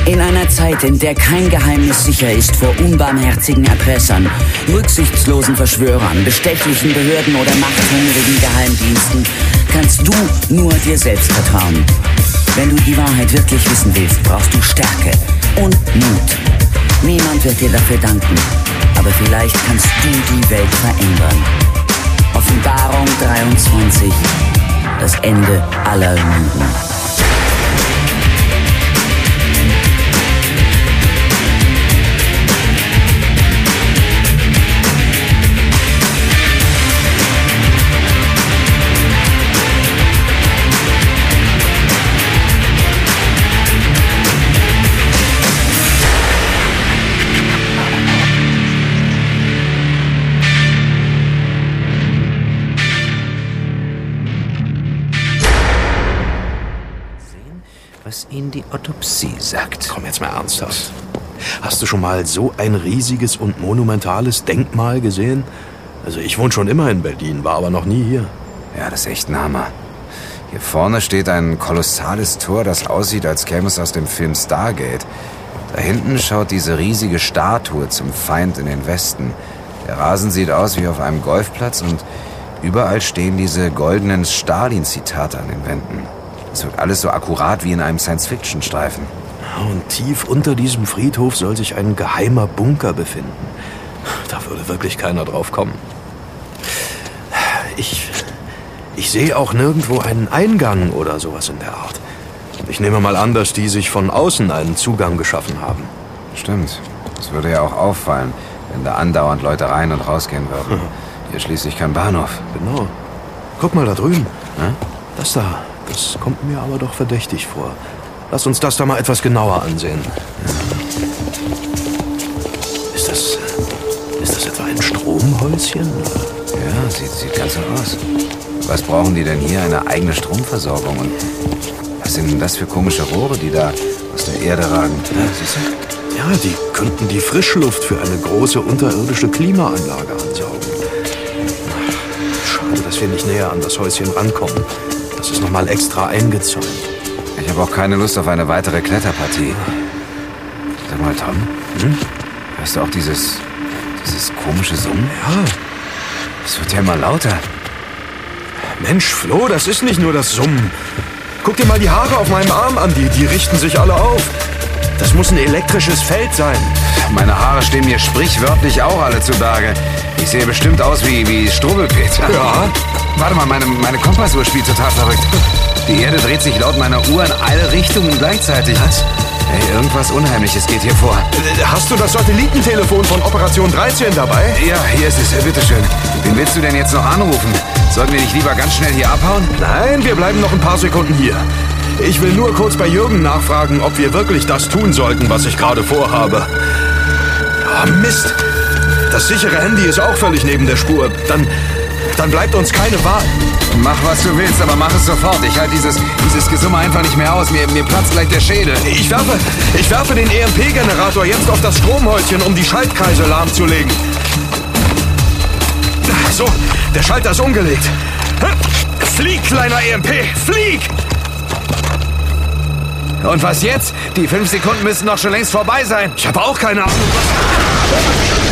In einer Zeit, in der kein Geheimnis sicher ist vor unbarmherzigen Erpressern, rücksichtslosen Verschwörern, bestechlichen Behörden oder machthungrigen Geheimdiensten, kannst du nur dir selbst vertrauen. Wenn du die Wahrheit wirklich wissen willst, brauchst du Stärke und Mut. Niemand wird dir dafür danken, aber vielleicht kannst du die Welt verändern. Offenbarung 23. Das Ende aller Lügen. Was Ihnen die Autopsie sagt. Komm jetzt mal ernsthaft. Hast du schon mal so ein riesiges und monumentales Denkmal gesehen? Also ich wohne schon immer in Berlin, war aber noch nie hier. Ja, das ist echt ein Hammer. Hier vorne steht ein kolossales Tor, das aussieht, als käme es aus dem Film Stargate. Da hinten schaut diese riesige Statue zum Feind in den Westen. Der Rasen sieht aus wie auf einem Golfplatz und überall stehen diese goldenen Stalin-Zitate an den Wänden. Es wirkt alles so akkurat wie in einem Science-Fiction-Streifen. Und tief unter diesem Friedhof soll sich ein geheimer Bunker befinden. Da würde wirklich keiner drauf kommen. Ich sehe auch nirgendwo einen Eingang oder sowas in der Art. Ich nehme mal an, dass die sich von außen einen Zugang geschaffen haben. Stimmt. Das würde ja auch auffallen, wenn da andauernd Leute rein und rausgehen würden. Hier schließlich kein Bahnhof. Genau. Guck mal da drüben. Hm? Das da. Das kommt mir aber doch verdächtig vor. Lass uns das da mal etwas genauer ansehen. Ist das etwa ein Stromhäuschen? Ja, sieht ganz so aus. Was brauchen die denn hier? Eine eigene Stromversorgung? Und was sind denn das für komische Rohre, die da aus der Erde ragen? Ja, siehst du? Ja, die könnten die Frischluft für eine große unterirdische Klimaanlage ansaugen. Schade, dass wir nicht näher an das Häuschen rankommen. Das ist nochmal extra eingezäunt. Ich habe auch keine Lust auf eine weitere Kletterpartie. Sag mal, Tom, hörst du auch dieses komische Summen? Ja. Es wird ja immer lauter. Mensch, Flo, das ist nicht nur das Summen. Guck dir mal die Haare auf meinem Arm an, die richten sich alle auf. Das muss ein elektrisches Feld sein. Meine Haare stehen mir sprichwörtlich auch alle zu Berge. Ich sehe bestimmt aus wie Struwwelpeter. Ja. Warte mal, meine Kompassuhr spielt total verrückt. Die Erde dreht sich laut meiner Uhr in alle Richtungen gleichzeitig. Was? Hey, irgendwas Unheimliches geht hier vor. Hast du das Satellitentelefon von Operation 13 dabei? Ja, hier ist es. Bitteschön. Wen willst du denn jetzt noch anrufen? Sollten wir nicht lieber ganz schnell hier abhauen? Nein, wir bleiben noch ein paar Sekunden hier. Ich will nur kurz bei Jürgen nachfragen, ob wir wirklich das tun sollten, was ich gerade vorhabe. Oh, Mist. Das sichere Handy ist auch völlig neben der Spur. Dann bleibt uns keine Wahl. Mach, was du willst, aber mach es sofort. Ich halte dieses Gesumme einfach nicht mehr aus. Mir platzt gleich der Schädel. Ich werfe den EMP-Generator jetzt auf das Stromhäuschen, um die Schaltkreise lahmzulegen. So, der Schalter ist umgelegt. Flieg, kleiner EMP, flieg! Und was jetzt? Die 5 Sekunden müssen doch schon längst vorbei sein. Ich habe auch keine Ahnung, was...